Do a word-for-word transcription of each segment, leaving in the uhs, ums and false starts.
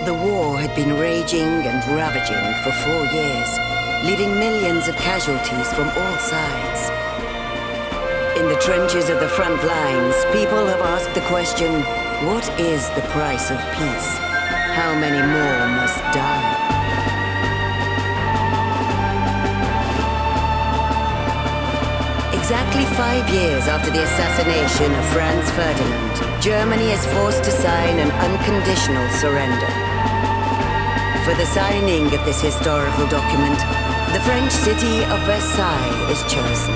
The war had been raging and ravaging for four years, leaving millions of casualties from all sides. In the trenches of the front lines, people have asked the question, what is the price of peace? How many more must die? Exactly five years after the assassination of Franz Ferdinand, Germany is forced to sign an unconditional surrender. For the signing of this historical document, the French city of Versailles is chosen.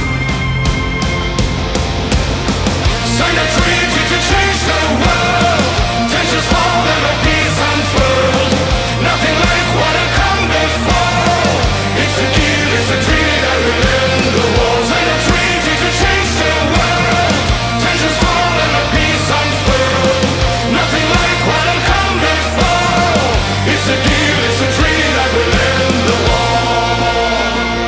Sign a treaty to change the world. Tensions fall and a peace unfurled. Nothing like what had come before. It's a deal, it's a treaty that will end the war. Sign a treaty to change the world. Tensions fall and a peace unfurled. Nothing like what had come before. It's a deal, it's a treaty that will end the war.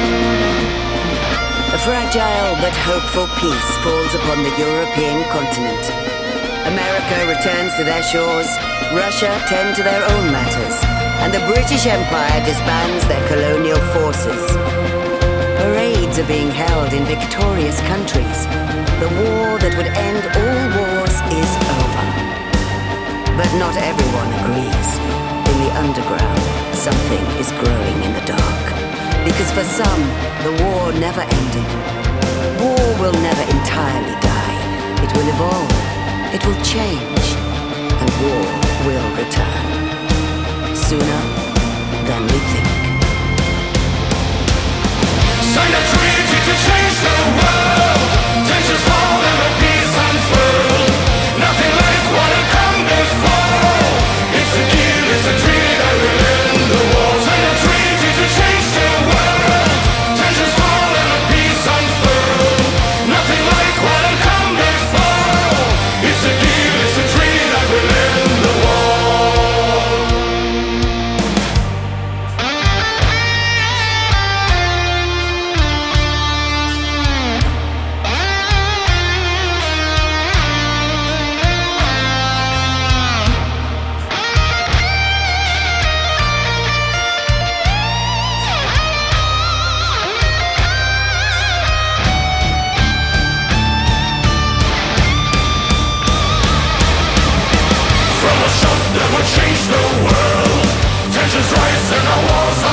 A fragile but hopeful peace falls upon the European continent. America returns to their shores, Russia tend to their own matters, and the British Empire disbands their colonial forces. Parades are being held in victorious countries. The war that would end all wars is over. But not everyone agrees. In the underground, something is growing in the dark. Because for some, the war never ended. War will never entirely die. It will evolve, it will change, and war will return. Sooner than we think. Sign a treaty to change the world. Tensions fall and a peace unfurled. Nothing like what had come before. It's a deal, it's a treaty that will end the war. Sign a treaty to change the world. Tensions fall and a peace unfurled. Nothing like what had come before. It's a deal, it's a treaty that will end the war. From a shot that would change the world. Tensions rise and our walls